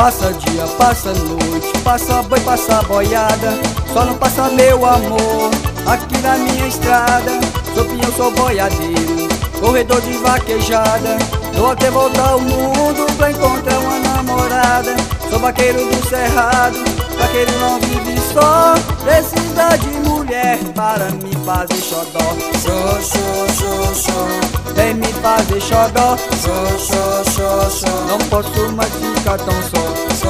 Passa dia, passa noite, passa boi, passa boiada, só não passa meu amor aqui na minha estrada. Sou pinhão, sou boiadeiro, corredor de vaquejada, dou até voltar ao mundo pra encontrar uma namorada. Sou vaqueiro do cerrado, vaqueiro não vive só, precisa de mulher para me fazer xodó. Vem me fazer xodó. Não posso mais ficar tão só.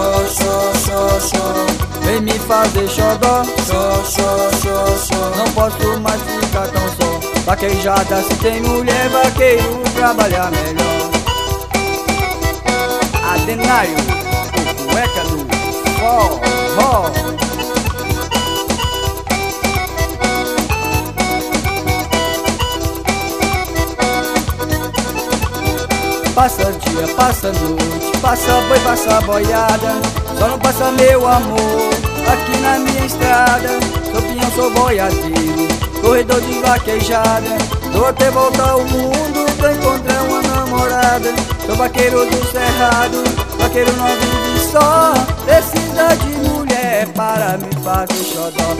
Vem me fazer xodó. Não posso mais ficar tão só. Vaquejada se tem mulher, vaqueiro trabalha melhor. Adenário, o cueca do forró. Passa dia, passa noite, passa boi, passa boiada, só não passa meu amor aqui na minha estrada. Sou pinhão, sou boiadeiro, corredor de vaquejada, dou até voltar ao mundo pra encontrar uma namorada. Sou vaqueiro do cerrado, vaqueiro não vive só, precisa de mulher para me fazer xodó.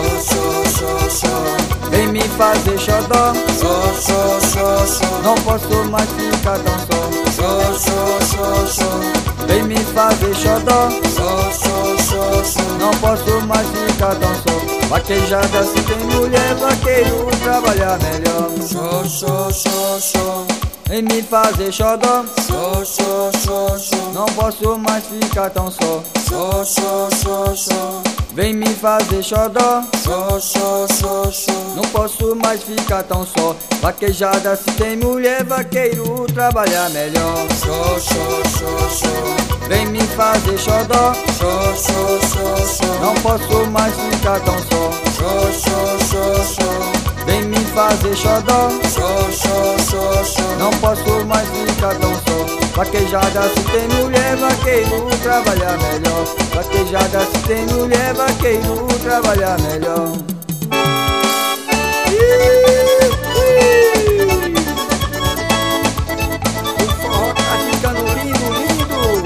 Vem me fazer xodó. Não posso mais ficar tão só. Vem me fazer xodó. Não posso mais ficar tão só. Vaquejada se tem mulher, vaqueiro trabalha melhor. Vem me fazer xodó. Não posso mais ficar tão só. Vem me fazer xodó. Não posso mais ficar tão só. Vaquejada se tem mulher, vaqueiro trabalha melhor. Vem me fazer xodó. Não posso mais ficar tão só. Vem me fazer xodó. Não posso mais ficar tão só. Vaquejada se tem mulher, vaqueiro trabalha melhor. Vaquejada se tem mulher, vaqueiro trabalha melhor. O forró tá ficando lindo, lindo.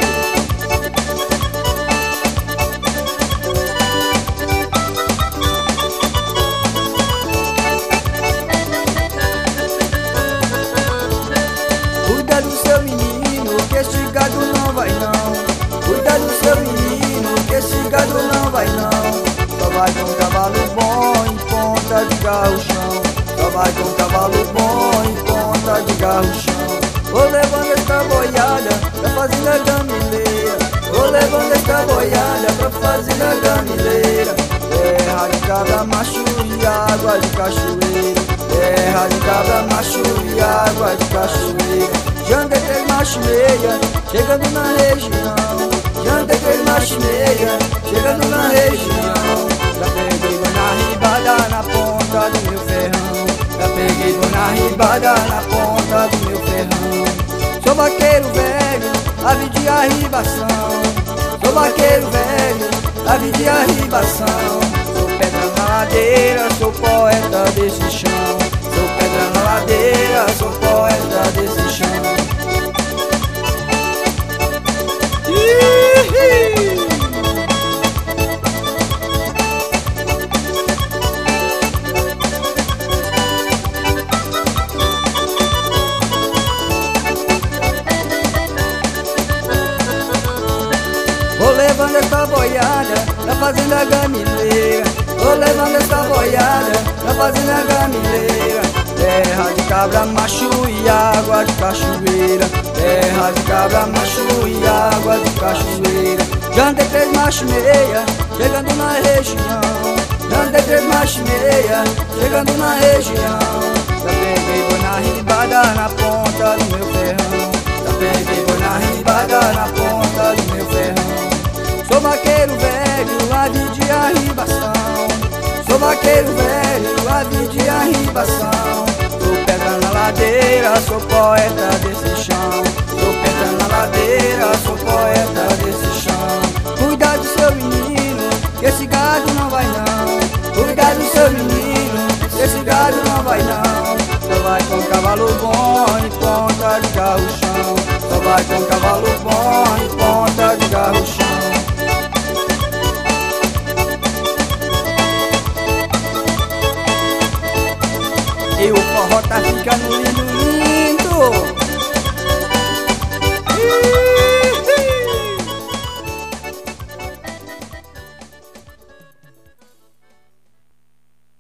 Cuida do seu menino, que esse gado não vai não. Cuida do seu menino, que esse gado não vai não. Só vai com cavalo bom em ponta de garruchão. Só vai com cavalo bom em ponta de garruchão. Vou levando esta boiada pra fazenda gamileira. Vou levando esta boiada pra fazenda gamileira. Terra de cabra macho e água de cachoeira. Terra de cabra macho e água de cachoeira. Já andei 3 macho meia, chegando na região. Já andei 3 macho meia, chegando na região. Já peguei na ribada na ponta do meu ferrão. Já peguei na ribada na ponta do meu ferrão. Sou vaqueiro velho, ave de arribação. Sou vaqueiro velho, ave de arribação. Sou pedra na ladeira, sou poeta desse chão. Sou pedra na ladeira, sou poeta desse chão. Vou levando essa boiada na fazenda gamileira. Vou levando essa boiada na fazenda gamileira. Terra de cabra macho e água de cachoeira. Terra de cabra macho e água de cachoeira. Já andei 3 macho meia, chegando na região. Já andei 3 macho meia, chegando na região. Já peguei boi na ribada na ponta do meu ferrão. Já peguei boi na ribada na ponta do meu ferrão. Sou vaqueiro velho, ave de arribação. Sou vaqueiro velho, ave de arribação. Sou pedra na ladeira, sou poeta desse chão. Sou pedra na ladeira, sou poeta desse chão. Cuida do seu menino, que esse gado não vai não. Cuida do seu menino, que esse gado não vai não. Só vai com cavalo bom em ponta de garruchão. Só vai com cavalo bom em ponta de garruchão. bota fica no